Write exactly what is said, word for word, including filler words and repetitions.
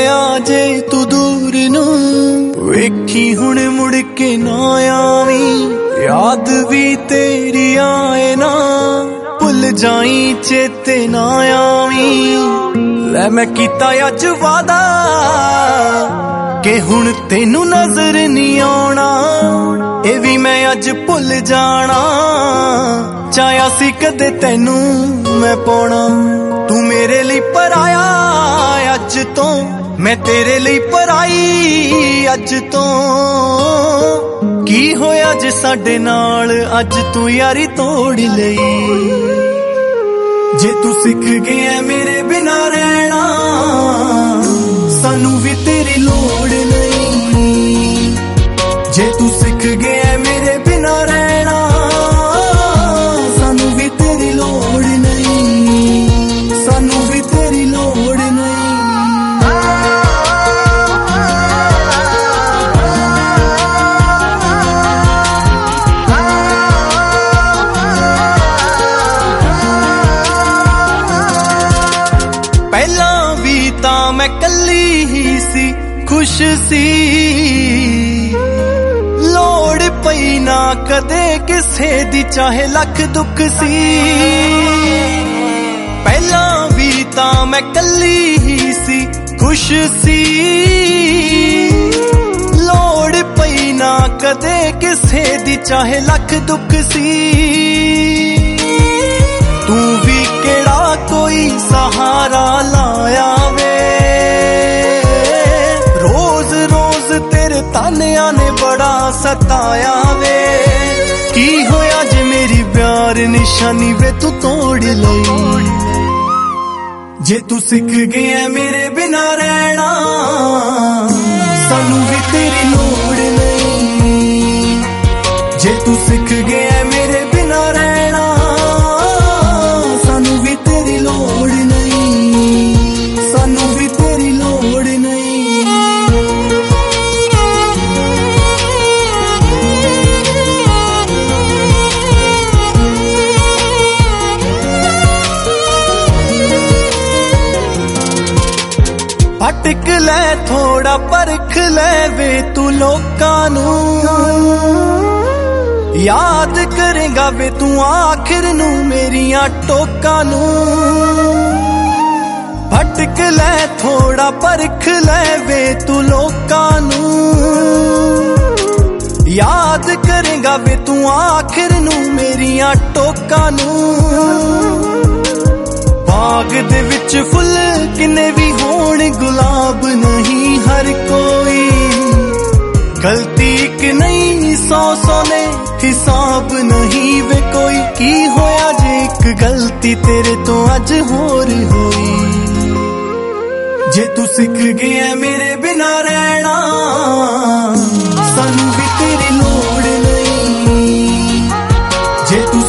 होया जे तू दूर नू वेखी हुण मुड़ के ना आवी, याद भी तेरी आए ना भुल जाई चेते ना आवी। ले मैं कीता अज वादा के हुण तेनू नजर नहीं आउणा, ए भी मैं अज भुल जाना। चाया सी कदे तेनू मैं पाउणा, तू मेरे लिए पराया अज तो, मैं तेरे लिए पराई अज तो। की होया जे साडे नाल अज तू यारी तोड़ लई। जे तू सिख गया मेरे बिना रहना, सानू भी तेरी लोड़ नहीं। जे तू सिख गया मेरे बिना रहना, सानू भी तेरी लोड़ नहीं, सानू भी तेरी लोड़ नहीं। पहला भी तां मैं कल्ली ही सी खुश सी, लोड़ पई ना कदे किसे दी चाहे लख दुख सी। पहला भी तां मैं कल्ली ही सी खुश सी, लोड़ पई ना कदे किसे दी चाहे लख दुख सी। तू भी केड़ा कोई सहारा लाया वे, रोज रोज तेरे तानिया ने बड़ा सताया वे। की होया जे मेरी प्यार निशानी वे तू तोड़ लई। जे तू सिख गया मेरे बिना रहना, सानू भी तेरी लोड़ नहीं। जे तू सिख गया मेरे बिना रहना, सानू भी तेरी लोड़ नहीं, सानू भी तेरी लोड़ नहीं। भटक ले थोड़ा परख ले वे तू लोकां नू, याद करेगा वे तू आखिर नू मेरिया टोकां नू। भटक ले थोड़ा परख ले वे तू लोकां नू, याद करेगा वे तू आखिर नू मेरिया टोकां नू। बाग दे विच फुल किन्ने भी होण गुलाब नहीं हर कोई, गलती कि नहीं सौ सौ ने हिसाब नहीं वे कोई। की होया जे एक गलती तेरे तो अज होर होई। जे तू सिख गया मेरे बिना रहना, सानू भी तेरी लोड़ नहीं। जे तू